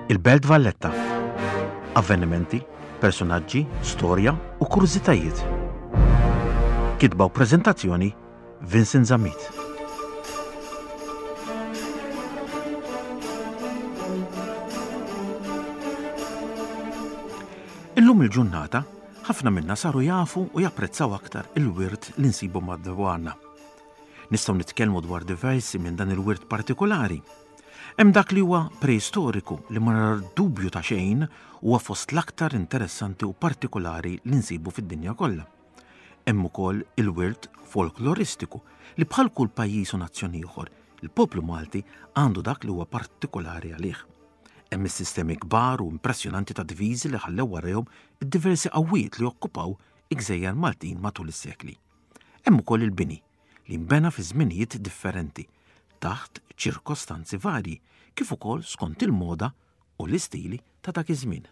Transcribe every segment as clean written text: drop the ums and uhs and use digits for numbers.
Il-Belt Valletta. Avvenimenti, personaġġi, storja u kuriżitajiet. Kitba u preżentazzjoni Vincent Zammit. Illum il-ġurnata, ħafna minna saru jafu u japprezzaw aktar il-wirt li nsibu madwarna. Nistgħu nitkellmu dwar diversi minn dan il-wirt partikolari. Hemm dak li huwa preistoriku li ma nar dubju ta' xejn huwa fost l-aktar interessanti u partikolari li nsibu fid-dinja kollha. Hemm ukoll il-wirt folkloristiku li bħal kull pajjiż u nazzjon ieħor, il-poplu Malti għandu dak li huwa partikolari għalih. Hemm is-sistemi kbar u impressjonanti ta' diviżi li ħallew warahom id-diversi qawwiet li okkupaw il-Gżejjer Maltin matul is-sekli. Hemm ukoll il-bini li nbena fi żminijiet differenti taħt ċirkostanzi varji, kif ukoll skont il-moda u l-istili ta' dak iż-żmien.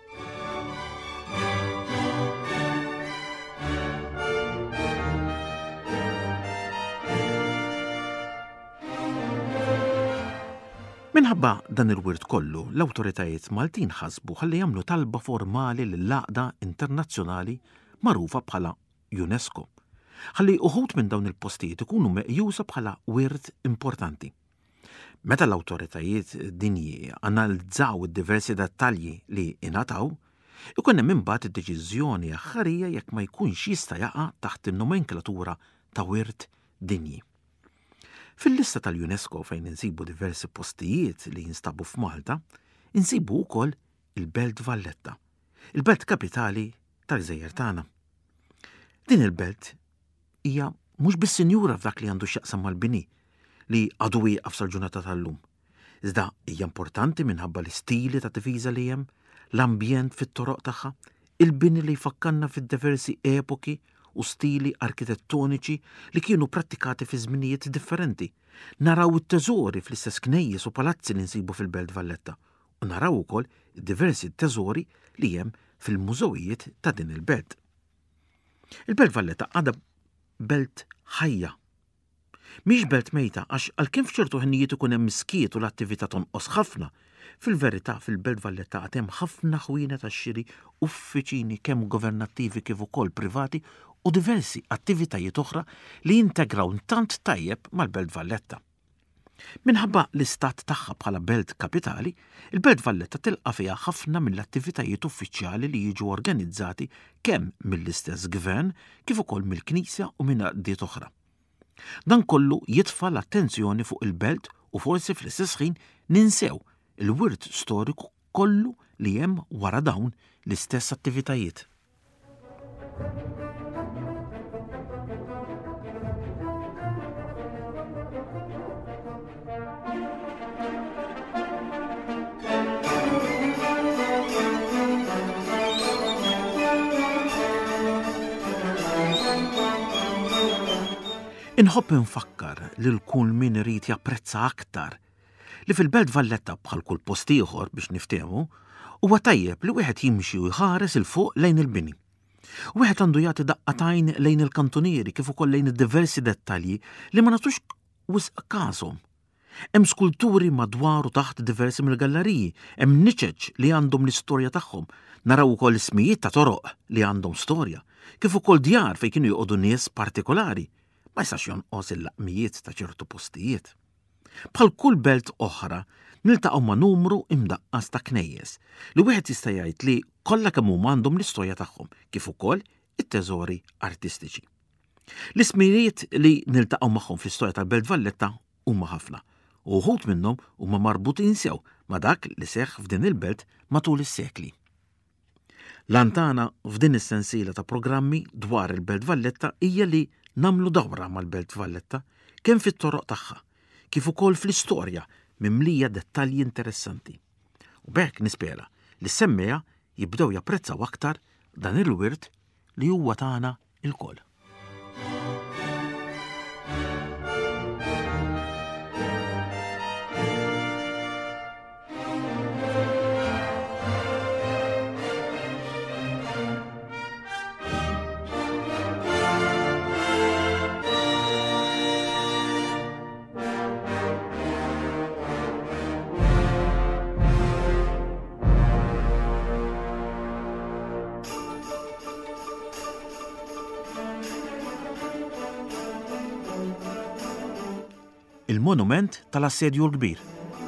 Minħabba dan il-wirt kollu, l-awtoritajiet Maltin ħasbu ħalli jagħmlu talba formali lill-Għaqda Internazzjonali magħrufa bħala UNESCO. Ħalli uħud minn dawn il-postijiet ikunu meqjusa bħala wirt importanti. Meta l-awtoritajiet dinji analizzaw id-diversi dettalji li ingħataw, ikun hemm imbagħad id-deċiżjoni aħħarija jekk ma jkunx jista' jaqa' taħt in-nomenklatura ta' wirt dinji. Fil-lista tal-UNESCO fejn insibu diversi postijiet li jinstabu f'Malta, insibu wkoll il-Belt Valletta, il-belt kapitali tal-Gżejjer tagħna. Din il-belt hija mhux biss sinjura f'dak li għandu x'jaqsam mal-bini li għadu wieqaf sal-ġurnata tal-lum. Iżda hija importanti minħabba l-istili ta' diviża li hemm, l-ambjent fit-toroq tagħha, il-bini li jfakkarna fid-diversi epoki u stili arkitettoniċi li kienu prattikati fi żminijiet differenti. Naraw it-teżori fl-istess knejjes u palazzi li nsibu fil-Belt Valletta u naraw ukoll diversi teżori li hemm fil-mużewijiet ta' din il-belt. Il-Belt Valletta għadha belt ħajja. Mhix belt mejta għax għalkemm f'ċertu ħinijiet ikun hemm miskiet u l-attività tonqos ħafna, fil-verità fil-Belt Valletta għad hemm ħafna ħwienet tax-xiri, uffiċini kemm governattivi kif ukoll privati u diversi attivitajiet oħra li jintegraw tant tajjeb mal-Belt Valletta. Minħabba l-istat tagħha bħala belt kapitali, il-Belt Valletta tilqa' fiha ħafna mill-attivitajiet uffiċjali li jiġu organizzati kemm mill-istess gvern kif ukoll mill-Knisja u minn għaqdiet oħra. Dan kollu jitfa' l-attenzjoni fuq il-belt u forsi fl-istess ħin ninsew il-wirt storiku kollu li hemm wara dawn l-istess attivitajiet. Inħobb infakkar li l-kull min irid japprezza aktar li fil-Belt Valletta bħal kull post ieħor biex niftehmu huwa tajjeb li wieħed jimxi u jħares il fuq lejn il-bini. Wieħed għandu jagħti daqqatajn lejn il-kantunieri kif ukoll lejn id-diversi dettalji li ma nagħtux wisq każhom. Hemm skulturi madwar u taħt diversi mill-galleriji, hemm niċeġ li għandhom l-istorja tagħhom, naraw ukoll ismijiet ta' toroq li għandhom storja, kif ukoll djar fejn kienu joqogħdu nies partikolari. Ma jistax jonqos il-laqmijiet ta' ċertu postijiet. Bħal kull belt oħra, niltaqgħu ma' numru imdaqqas ta' knejjes li wieħed jista' jgħid li kollha kemm huma għandhom l-istorja tagħhom, kif ukoll it-teżori artistiċi. L-ismijiet li niltaqgħu magħhom fl-istorja tal-Belt Valletta huma ħafna, u wħud minnhom huma marbutin sew ma' dak li seħħ f'din il-belt matul is-sekli. L-antana f'din is-sensiela ta' programmi dwar il-Belt Valletta hija li namlu dawra mal-Belt Valletta kemm fit-toroq tagħha, kif ukoll fl-istorja mimlija dettalji interessanti. U b'hekk nispera li s-semmejja jibdew japprezzaw aktar dan il-wirt li huwa tagħna il-koll. il-monument tal-assedju l-kbir.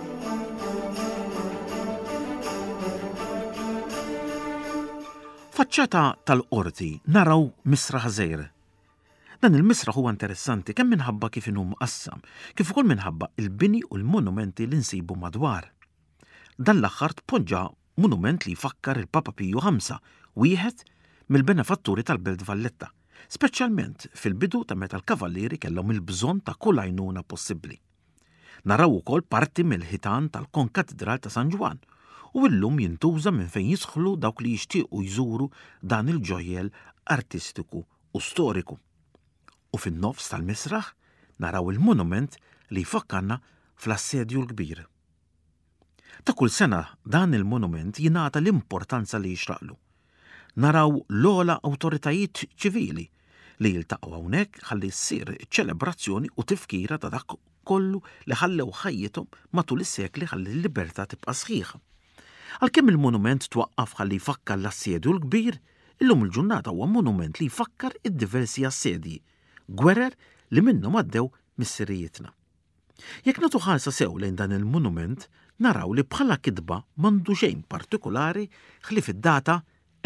Faċċata tal-qorti naraw misraħ żgħir. Dan il-misraħ huwa interessanti kemm minħabba kif inhu mqassam, kif ukoll minħabba il-bini u l-monumenti li nsibu madwar. Dan l-aħħar tpoġġa monument li jfakkar il-Papa Piju V, wieħed mill-benefatturi tal-Belt Valletta, speċjalment fil-bidu ta' meta l-kavallieri kellhom il-bżonn ta' kull għajnuna possibbli. Naraw ukoll parti mill-ħitan tal-Konkatedral ta' San Ġwan u llum jintuża minn fejn jidħlu dawk li jixtiequ jżuru dan il-ġojjel artistiku u storiku. U fin-nofs tal-misraħ naraw il-monument li jfakkarna fl-assedju l-kbir. Ta' kull sena dan il-monument jingħata l-importanza li jixraqlu. Naraw l-ogħla awtoritajiet ċivili li jiltaqgħu hawnhekk ħalli ssir ċelebrazzjoni u tifkira ta' dak kollu li ħallew ħajjithom matul is-sekli ħalli l-libertà tibqa' sħiħa. Għalkemm il-monument twaqqaf ħalli jfakkar l-assedju l-kbir, illum il-ġurnata huwa monument li jfakkar id-diversi assedji, gwerer li minnhom għaddew mis-sirijietna. Jekk nagħtu ħarsa sew lejn dan il-monument, naraw li bħala kidba m'għandu xejn partikolari ħlief id-data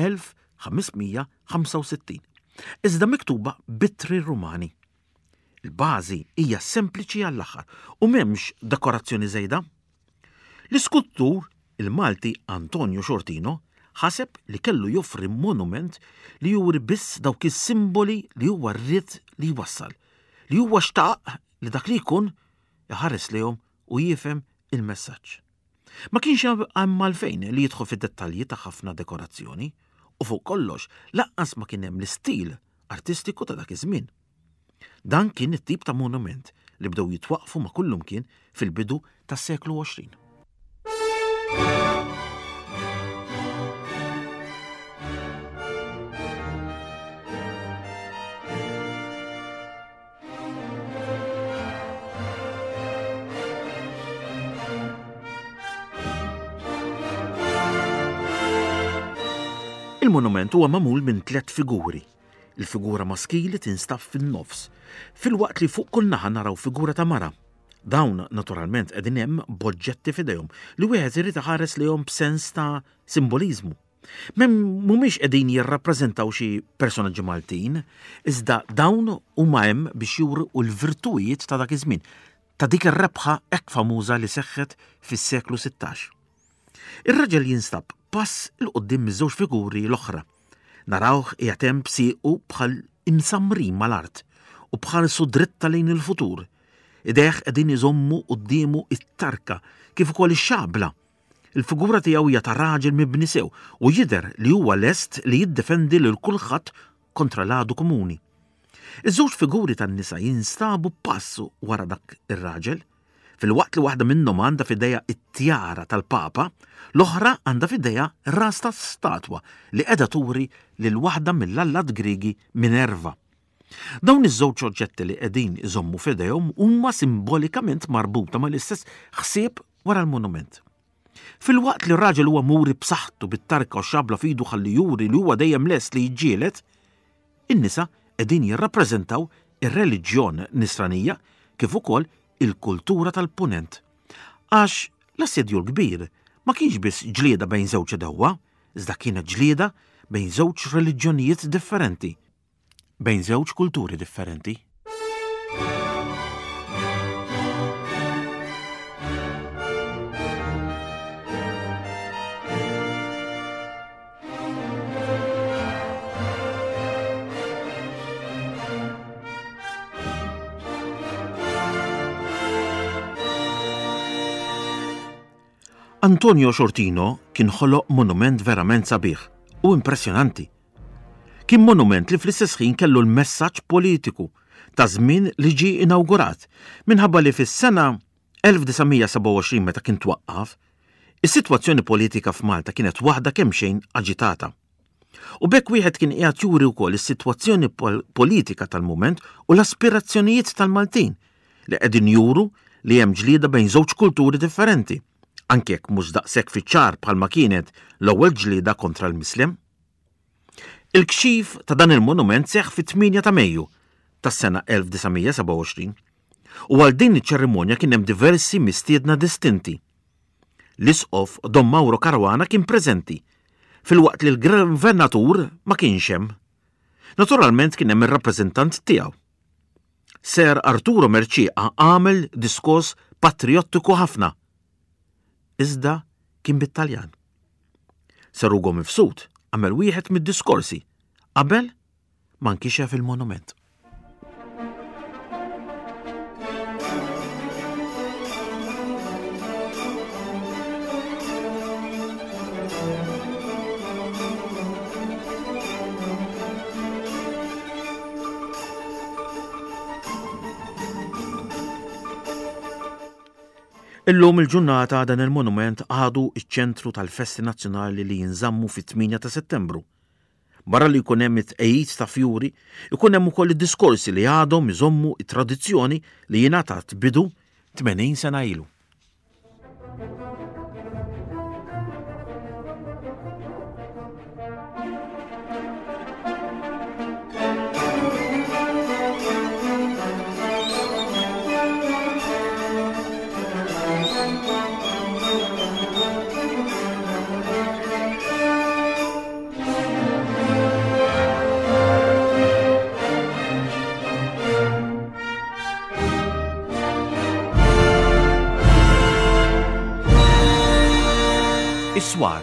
1565. Iżda miktuba bittri Rumani. Il-bażi hija sempliċi għall-aħħar u m'hemmx dekorazzjoni żejda. L-iskuttur il-Malti Antonio Shortino ħaseb li kellu joffri monument li juri biss dawk is-simboli li huwa rrid li jwassal, li huwa xtaq li dak li jkun iħares lihom u jifhem il-messaġġ. Ma kienx hemm għalfejn li jidħol fid-dettalji ta' ħafna dekorazzjoni u fuq kollox laqqas ma kien hemm l-istil artistiku ta' dak iż-żmien. Dan kien it-tip ta' monument li bdew jitwaqfu ma' kullum kien fil-bidu tas-seklu 20. Il-monument huwa magħmul minn 3 figuri. Il-figura maskili tinstab fin-nofs, filwaqt li fuq kull naħa naraw figura ta' mara. Dawn naturalment qegħdin hemm b'oġġetti f'idejhom li wieħed irid iħares lihom b'sens ta' simboliżmu. Mhumiex qegħdin jirrappreżentaw xi personaġġi Maltin, iżda dawn huma hemm biex juru l-virtujiet ta' dak iż-żmien, ta' dik ir-rebħa hekk famuża li seħħet fis-seklu 16. Ir-raġel jinstab pass il-qoddim miż-żewġ figuri l-oħra. Narawh qiegħed hemm bsiequ bħal imsamrin mal-art u bħarsu dritta lejn il-futur. Idejh qegħdin iżommu qudiemu it-tarka kif ukoll ix-xabla. Il-figura tiegħu hija ta' raġel mibni sew u jidher li huwa lest li jiddefendi lil kulħadd kontra l-għadu komuni. Iż-żewġ figuri tan-nisa jinstabu passu wara dak ir-raġel. Fil-waqt li waħda minnhom għandha f'idejha it-tjara tal-Papa, l-oħra għandha f'idejha ras ta' statwa li qiegħda turi lil waħda mill-allat Griegi Minerva. Dawn iż-żewġ oġġetti li qegħdin iżommu f'idejhom huma simbolikament marbuta mal-istess ħsieb wara l-monument. Fil-waqt li r-raġel huwa muri b'saħħtu bit-tarka u xabla f'idu ħalli juri li huwa dejjem lest li jiġġieled, in-nisa qegħdin jirrappreżentaw ir-reliġjon nisranija kif ukoll il-kultura tal-punent. Għax l-assedju l-kbir ma kienx biss ġlieda bejn żewġ dewwa, iżda kienet ġlieda bejn żewġ reliġjonijiet differenti, bejn żewġ kulturi differenti. Antonio Shortino kien ħoloq monument verament sabiħ u impressjonanti. Kien monument li fl-istess ħin kellu l-messaġġ politiku ta' żmien li ġie inawgurat minħabba li fis-sena 1927 meta kien twaqqaf, is-sitwazzjoni politika f'Malta kienet waħda kemm xejn aġitata. U bekk wieħed kien qiegħed juri wkoll is-sitwazzjoni politika tal-mument u l-aspirazzjonijiet tal-Maltin li qegħdin juru li hemm ġlieda bejn żewġ kulturi differenti, anke jekk mhux daqshekk fiċ-ċar bħalma kienet l-ewwel ġlieda kontra l-Mislem. Il-kxif ta' dan il-monument seħħ fit-8 ta' Mejju tas-sena 1927 U għal din iċ-ċerimonja kien hemm diversi mistiedna distinti. L-isqof Don Mauro Caruana kien preżenti, fil-waqt li l-Gvernatur ma kienx hemm. Naturalment kien hemm ir-rappreżentant tiegħu. Ser Arturo Merċieqa għamel diskors patriottiku ħafna. Iżda kien bit-Taljan. Ser Ugo Mifsud għamel wieħed mid-diskorsi qabel ma nkixef il-monument. Illum il-ġurnata dan il-monument għadu iċ-ċentru tal-Festi Nazzjonali li jinżammu fit-8 ta' Settembru. Barra li jkun hemm it-tqejjid ta' fjuri, ikun hemm ukoll id-diskorsi li għadhom iżommu it-tradizzjoni li jingħatat bidu 80 sena ilu. Is-swar.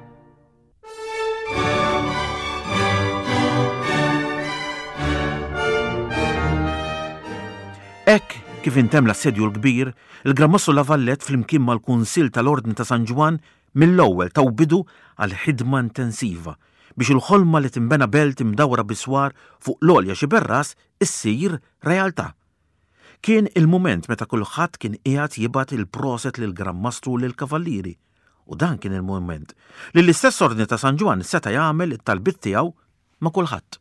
Hekk kif intemm l-assedju l-kbir, il-Grammasso Lavallet flimkien mal-Kunsill tal-Ordni ta' San Ġwan mill-ewwel taw bidu għal ħidma intensiva biex il-ħolma li timbena belt imdawra biswar fuq l-olja xi berras issir realtà. Kien il-mument meta kulħadd kien qiegħed jibgħat il-proset lil Grammastru lil Kavallieri. U dan kien il-moment li l-istess Ordni ta' San Ġwan seta' jagħmel it-talbiet tiegħu ma' kulħadd.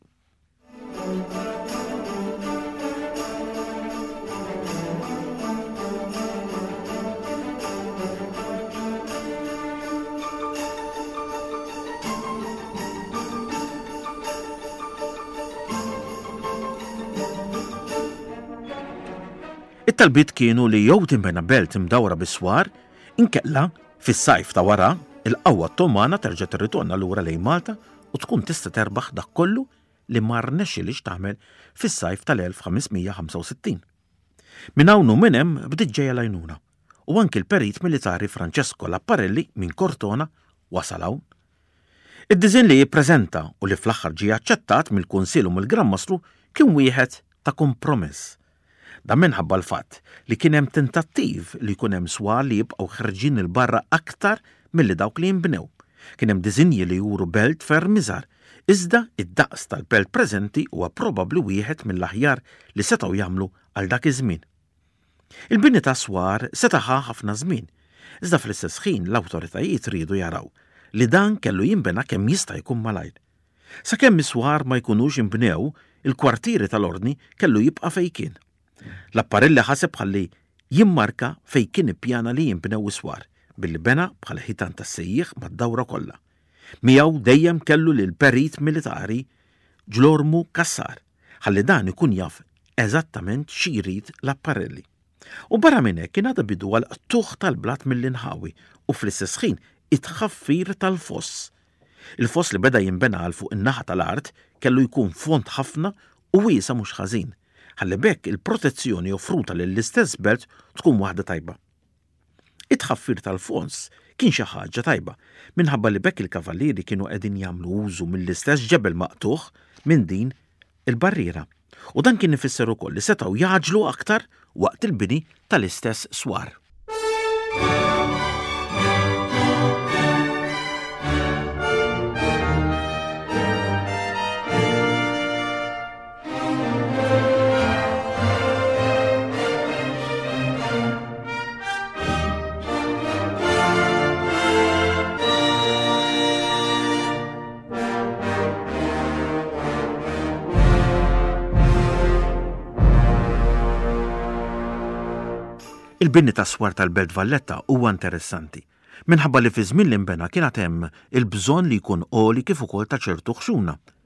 It-talbiet kienu li jew timbena belt imdawra biswar, inkella fis-sajf ta' wara, il-qawwa Ottomana terġa' tirritorna lura lejn Malta u tkun tista' terbaħ dak kollu li ma rnexxilix tagħmel fis-sajf tal-1565. Minn hawn u minn hemm bdiet ġejja l-għajnuna u anke l-perit militari Francesco Lapparelli minn Cortona wasal hawn. Id-diżinn li jippreżenta u li fl-aħħar ġie aċċettat mill-Kunsill u mill-Grammastru kien wieħed ta' kompromess. Dan minħabba l-fatt li kien hemm tentattiv li jkun hemm swar li jibqgħu ħarġin il-barra aktar milli dawk li jinbnew. Kien hemm diżinji li juru belt ferm iżgħar, iżda id-daqs tal-belt preżenti huwa probabbli wieħed mill-aħjar li setgħu jagħmlu għal dak iż-żmien. Il-bini ta' swar setaħa ħafna żmien, iżda fl-istess ħin l-awtoritajiet riedu jaraw li dan kellu jinbena kemm jista' jkun malajr. Sakemm is-swar ma jkunux jinbnew, il-kwartieri tal-ordni kellu jibqa' fejn kien. Lapparelli ħaseb ħalli jimmarka fejn kien ippjana li jinbnew is-swar billi bena bħala ħitan tas-sejjieħ mad-dawra kollha. Miegħu dejjem kellu lil perit militari Ġlormu Kassar ħalli dan ikun jaf eżattament xi jrid Lapparelli. U barra minn hekk kien għadha bidu għal tuħ tal-blat mill-inħawi u fl-istess ħin it-tħaffir tal-foss. Il-foss li beda jinbena għal fuq in-naħa tal-art kellu jkun font ħafna u wiesa mhux ħażin. Ħalli bekk il-protezzjoni offruta lill-istess belt tkun waħda tajba. It-tħaffir tal-fons kien xi ħaġa tajba minħabba li bekk il-kavallieri kienu qegħdin jagħmlu użu mill-istess ġebel maqtuħ minn din il-barriera. U dan kien ifisser ukoll li setgħu jaġlu aktar waqt il-bini tal-istess swar. Il-bini ta' swar tal-Belt Valletta huwa interessanti, minħabba li fi żmien li nbena kien hemm il-bżonn li jkun qoli kif ukoll ta' ċertu ħxuna.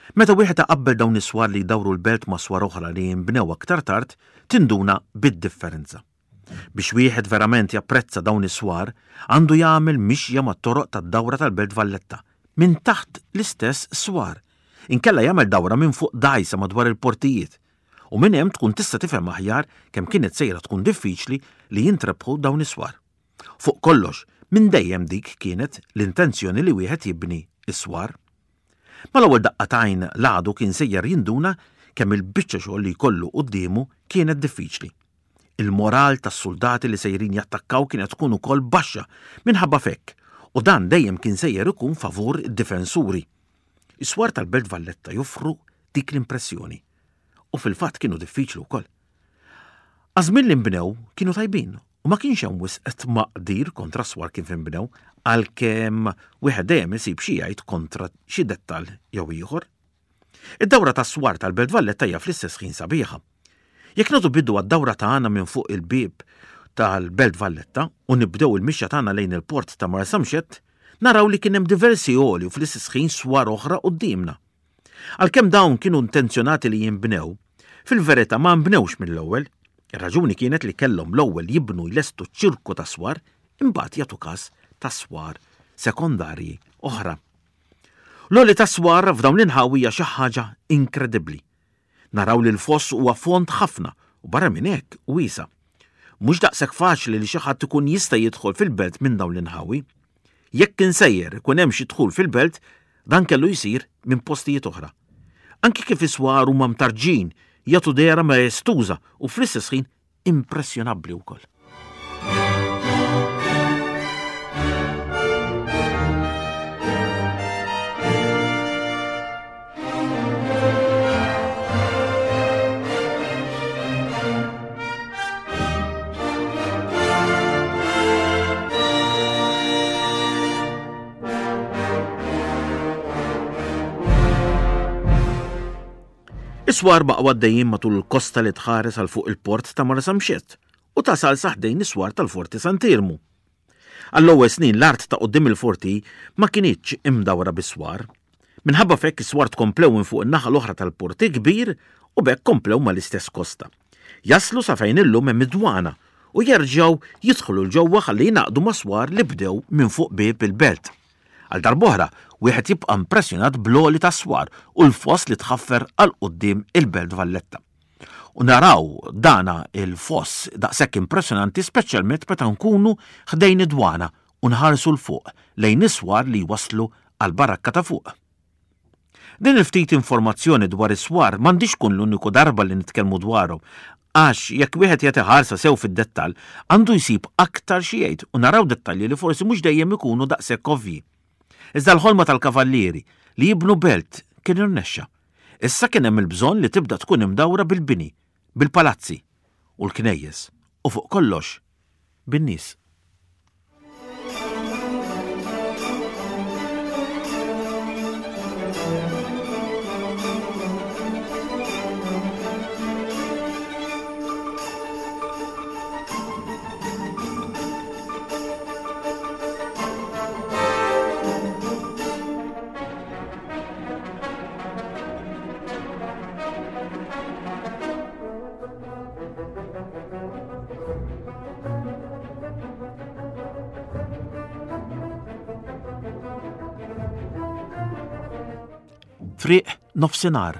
Meta wieħed taqabbel dawn is-swar li jdawru l-belt ma' swar oħra li jinbnew aktar tard, tinduna bid-differenza. Biex wieħed verament japprezza dawn is-swar, għandu jagħmel mixja mat-toroq tad-dawra tal-Belt Valletta minn taħt l-istess swar. Inkella jagħmel dawra minn fuq dajsa madwar il-portijiet. U minn hemm tkun tista' tifhem aħjar kemm kienet sejra tkun diffiċli li jintrebħu dawn is-swar. Fuq kollox, minn dejjem dik kienet l-intenzjoni li wieħed jibni is-swar. Mal-ewwel daqqatajn l-għadu kien sejjer jinduna kemm il-biċċa xogħol li jkollu qudiemu kienet diffiċli. Il-moral tas-soldati li sejrin jattakkaw kienet tkun ukoll baxxa minħabba fekk, u dan dejjem kien sejjer ikun favur id-difensuri. Is-swar tal-Belt Valletta joffru dik l-impressjoni, u fil-fatt kienu diffiċli wkoll. Għażmien li nbnew kienu tajbin, u ma kienx hemm wisq maqdir kontra swar kif inbnew, għalkemm wieħed dejjem isib xi jgħid kontra xi dettall jew ieħor. Id-dawra tas-swar tal-Belt Valletta hija fl-istess ħin sabiħa. Jekk nagħtu biddu għad-dawra tagħna minn fuq il-bieb tal-Belt Valletta u nibdew il-mixja tagħna lejn il-port ta' Marsamxett, naraw li kien hemm diversi għoli u fl-istess ħin swar oħra qudiemna. Għalkemm dawn kienu intenzjonati li jinbnew, fil-verità ma nbnewx mill-ewwel. Ir-raġuni kienet li kellhom l-ewwel jibnu jlestu ċirku ta' swar imbagħad jagħtu każ ta' swar sekondarji oħra. L-għoli ta' swar f'dawn l-inħawi hija xi ħaġa inkredibbli. Naraw li l-foss huwa fond ħafna u barra minn hekk wiesa'. Mhux daqshekk faċli li xi ħadd ikun jista' jidħol fil-belt minn dawn l-inħawi. Jekk insejjer ikun hemm xi dħul fil-belt, dan kellu jsir minn postijiet oħra. Anki kif is-swar huma mtarġin jagħtu dejra maestuża u fl-istess ħin impressjonabbli wkoll. Is-swar baqgħu għaddejjin matul il-kosta li tħares għal fuq il-port ta' Marsamxett u tasal saħdejn is-swar tal-Forti Sant'Irmu. Għall-ewwel snin l-art ta' quddiem il-forti ma kinitx imdawra bis-swar. Minħabba fekk is-swar tkomplew minn fuq in-naħa l-oħra tal-porti kbir u bekk komplew mal-istess kosta. Jaslu sa fejn illum hemm id-dwana u jerġgħu jidħlu l-ġewwa ħalli jingħaqdu ma' swar li bdew minn fuq bieb il-belt. Għal darb'oħra wieħed jibqa' impressjonat bl-għoli ta' swar u l-foss li tħaffer għal quddiem il-Belt Valletta. U naraw dana il-foss daqshekk impressjonanti speċjalment meta nkunu ħdejn id-dwana u nħarsu l-fuq lejn is-swar li waslu għal barakka ta' fuq. Din il-ftit informazzjoni dwar is-swar m'għandix tkun l-uniku darba li nitkellmu dwaru, għax jekk wieħed jagħti ħarsa sew fid-dettall għandu jsib aktar xi jgħid u naraw dettalji li forsi mhux dejjem ikunu daqshekk ovvji. Iżda l-ħolma tal-kavallieri li jibnu belt kien irnexxa. Issa kien hemm il-bżonn li tibda tkun imdawra bil-bini, bil-palazzi u l-knejjes u fuq kollox bin-nies. Triq nofsinhar.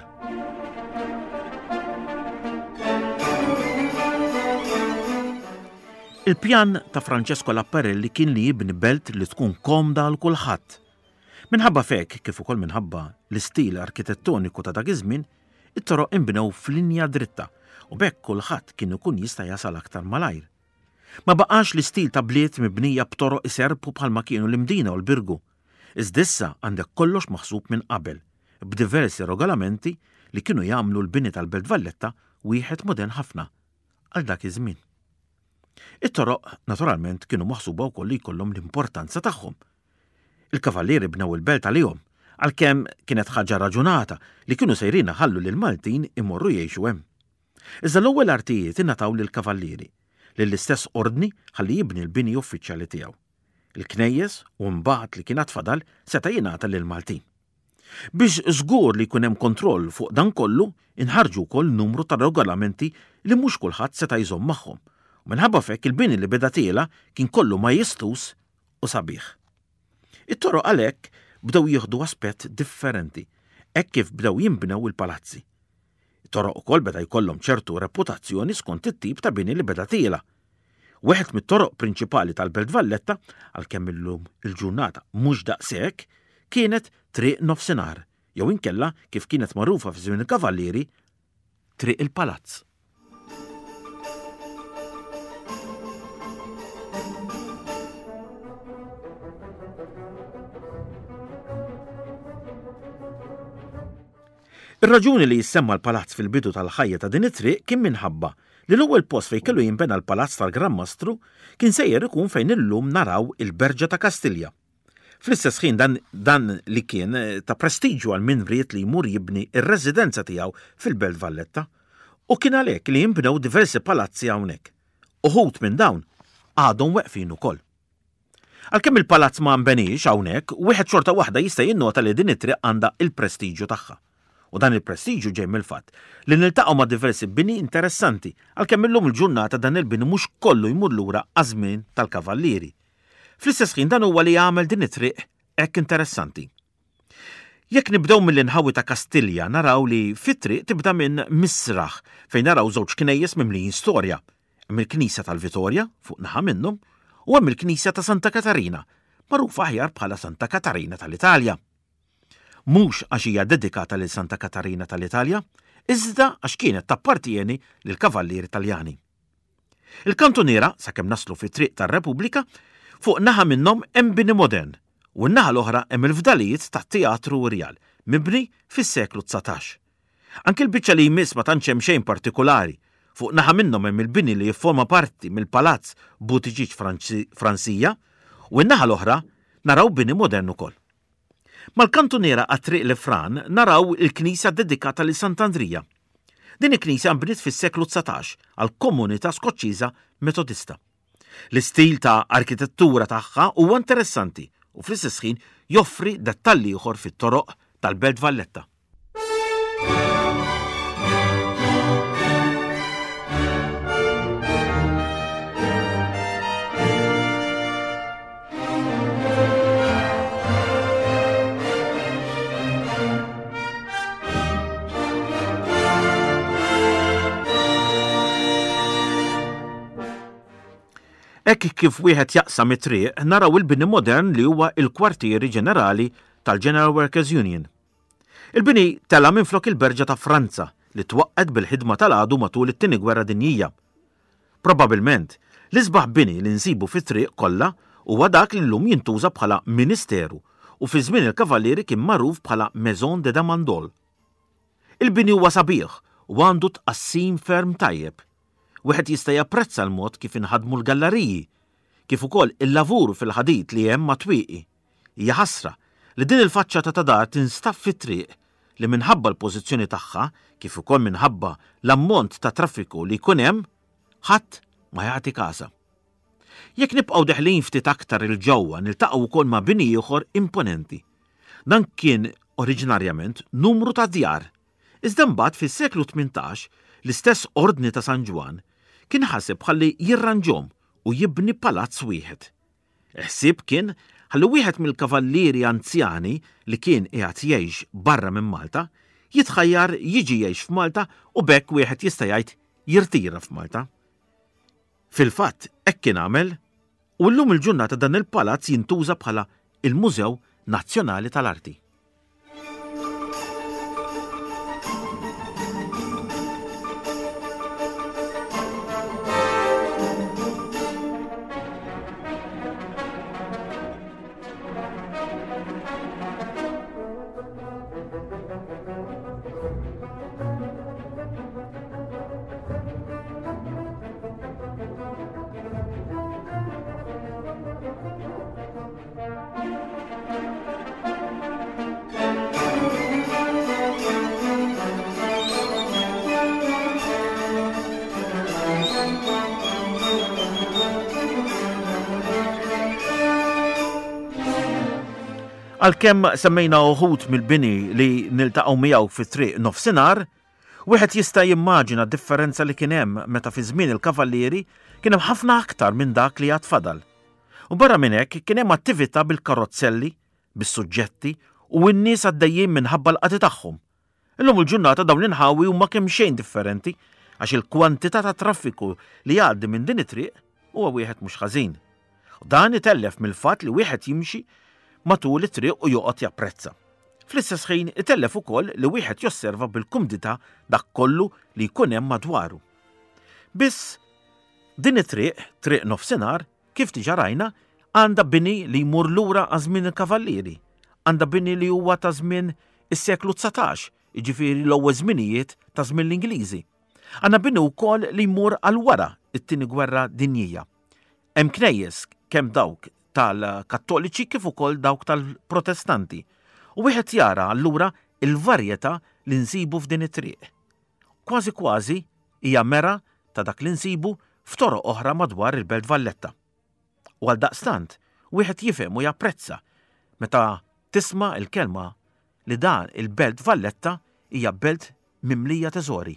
Il-pjan ta' Francesco Lapparelli kien li jibni belt li tkun komda għal kulħadd. Minħabba fekk kif ukoll minħabba l-istil arkitettoniku ta' dak iż-żmien, it-toroq inbnew f'linja dritta u bekk kulħadd kien ikun jista' jasal aktar malajr. Ma baqax l-istil ta' bliet mibnija b'toroq iserbu bħalma kienu l-Mdina u l-Birgu. Iżda issa għandek kollox maħsub minn qabel, b'diversi regolamenti li kienu jagħmlu l-bini tal-Belt Valletta wieħed modern ħafna għal dak iż-żmien. It-toroq naturalment kienu maħsuba wkoll li jkollhom l-importanza tagħhom. Il-kavallieri bnew il-belt għalihom għalkemm kienet ħaġa raġunata li kienu sejrin ħallu lil Maltin imorru jgħixu hemm. Iżda l-ewwel artijiet ingħataw lill-kavallieri li l-istess ordni ħalli jibni l-bini uffiċjali tiegħu. Il-knejjes u mbagħad li kienet fadal seta' jingħata lil Maltin. Biex żgur li jkun hemm kontroll fuq dan kollu, inħarġu wkoll numru ta' regolamenti li mhux kulħadd seta' jżomm magħhom. U minħabba fekk il-bini li beda tiela kien kollu ma jistus u sabiħ. It-toroq għalhekk bdew jieħdu aspett differenti, hekk kif bdew jinbnew il-palazzi. It-toroq ukoll beda jkollhom ċertu reputazzjoni skont it-tip ta' bini li beda tiela. Wieħed mit-toroq prinċipali tal-Belt Valletta, għalkemm illum il-ġurnata mhux daqshekk, kienet Triq Nofsinhar, jew inkella kif kienet magħrufa fi żmien il-Kavallieri, Triq il-Palazz. Ir-raġuni li jissemma l-palazz fil-bidu tal-ħajja ta' din it-triq kien minħabba li l-ewwel post fejn kellu jinbena l-palazz tal-Gran Mastru kien sejjer ikun fejn illum naraw il-Berġa ta' Kastilja. Fl-istess ħin dan li kien ta' prestiġju għal min ried li jmur jibni ir-residenza tiegħu fil-Belt Valletta u kien għalhekk li jinbnew diversi palazzi hawnhekk. Uħud minn dawn għadhom weqfin ukoll. Għalkemm il-palazz ma nbenix hawnhekk, wieħed xorta waħda jista' jinnota li din it-triq għandha il-prestiġju tagħha. U dan il-prestiġju ġej mill-fatt li niltaqgħu ma' diversi bini interessanti għalkemm illum il-ġurnata dan il-bini mhux kollu jmur lura għaż-żmien tal-Kavallieri. Fl-istess ħin dan huwa li jagħmel din it-triq hekk interessanti. Jekk nibdew mill-inħawi ta' Kastilja naraw li fit-triq tibda minn Misraħ fejn naraw żewġ knejjes mimlijin storja. Hemm il-Knisja tal-Vitorja fuq naħa minnhom u hemm il-Knisja ta' Santa Katarina, magħrufa aħjar bħala Santa Katarina tal-Italja. Mhux għax hija dedikata lil Santa Katarina tal-Italja, iżda għax kienet tappartieni lil Kavallieri Taljani. Il-kantuniera, sakemm naslu fit-triq tar-Repubblika, fuq naħa minnhom hemm bini modern u n-naħa l-oħra hemm il-fdalijiet tat-Teatru Urjal, mibni fis-seklu 19. Anke l-biċċa li jmiss ma tantx hemm xejn partikolari, fuq naħa minnhom hemm il-bini li jifforma parti mill-Palazz Buttigieg Fransija u n-naħa l-oħra naraw bini modern ukoll. Mal-kantuniera għat-triq Lefran naraw il-Knisja dedikata li Sant'Andrija. Din il-Knisja nbniet fis-seklu 19 għal komunità Skoċċiża Metodista. L-istil ta' arkitettura tagħha huwa interessanti u fl-istess ħin joffri dettalji ieħor fit-toroq tal-Belt Valletta. Hekk kif wieħed jaqsam it-triq naraw il-bini modern li huwa il-kwartieri ġenerali tal-General Workers Union. Il-bini tela minflok il-Berġa ta' Franza li twaqqed bil-ħidma tal-għadu matul it-Tieni Gwerra Dinjija. Probabbilment l-isbaħ bini li nsibu fit-triq kollha huwa dak li llum jintuża bħala ministeru u fi żmien il-Kavallieri kien magħruf bħala Maison de Damandol. Il-bini huwa sabiħ u għandu tqassim ferm tajjeb. Wieħed jista' japprezza l-mod kif inħadmu l-galleriji, kif ukoll il-lavur fil-ħadid li hemm matwieqi. Hija ħasra li din il-faċċata ta' dar tinstab fit-triq li minħabba l-pożizzjoni tagħha kif ukoll minħabba l-ammont ta' traffiku li jkun hemm ħadd ma jagħti każa. Jekk nibqgħu deħlin ftit aktar il-ġewwa niltaqgħu wkoll ma' bini ieħor imponenti. Dan kien oriġinarjament numru ta' djar. Iżda mbagħad fis-seklu 18 l-istess ordni ta' San Ġwan kien ħaseb ħalli jirranġom u jibni palazz wieħed. Ħsieb kien ħalli wieħed mill-kavallieri anzjani li kien qiegħed jgħix barra minn Malta jitħajjar jiġi jgħix f'Malta u bekk wieħed jista' jgħid jirtira f'Malta. Fil-fatt hekk kien għamel u llum il-ġurnata dan il-palazz jintuża bħala il-Mużew Nazzjonali tal-Arti. Għalkemm semmejna uħud mill-bini li niltaqgħu miegħu fit-triq nofsinhar, wieħed jista' jimmaġina d-differenza li kien hemm meta fi żmien il-kavallieri kien hemm ħafna aktar minn dak li għad fadal. U barra minn hekk kien hemm attività bil-karozzelli, bis-suġġetti u n-nies għaddejjin minħabba l-qati tagħhom. Illum il-ġurnata dawn l-inħawi huma kemm xejn differenti għax il-kwantità ta' traffiku li jgħaddi minn din it-triq huwa wieħed mhux ħażin. U dan itellef mill-fatt li wieħed jimxi matul it-triq u joqgħod japprezza. Fl-istess ħin itellef ukoll li wieħed josserva bil-kumdità dak kollu li jkun hemm madwaru. Biss din it-triq, triq nofsinhar, kif diġà rajna, għandha bini li jmur lura għaż-żmien il-kavallieri, għandha bini li huwa ta' żmien is-seklu 19, jiġifieri l-ewwel żminijiet ta' żmien l-Ingliżi. Għandna bini wkoll li jmur għal wara it-tieni gwerra dinjija. Hemm knejjes kemm dawk tal-Kattoliċi kif ukoll dawk tal-Protestanti. U wieħed jara allura il-varjetà li nsibu f'din it-triq. Kważi kważi hija mera ta' dak li nsibu f'toroq oħra madwar il-Belt Valletta. U għaldaqstant wieħed jifhem u japprezza meta tisma' il-kelma li dan il-Belt Valletta hija belt mimlija teżori.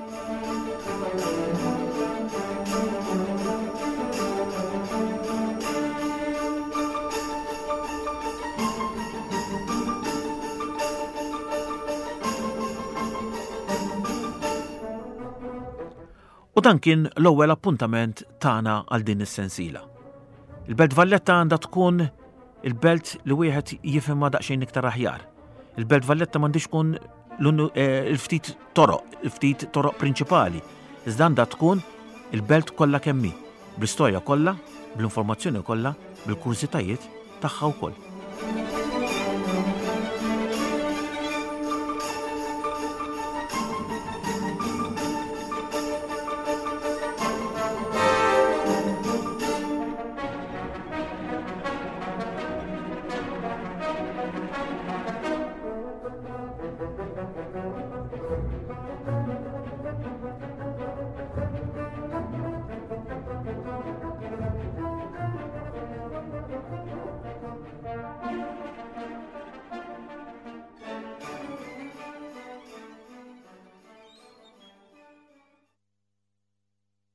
U dan kien l-ewwel appuntament tagħna għal din is-sensiela. Il-Belt Valletta għandha tkun il-belt li wieħed jifhimha daqsxejn iktar aħjar. Il-Belt Valletta m'għandix tkun il-ftit toroq prinċipali. Iżda għandha tkun il-belt kollha kemm hi, bl-istorja kollha, bl-informazzjoni kollha, bil-kursitajiet tagħha wkoll.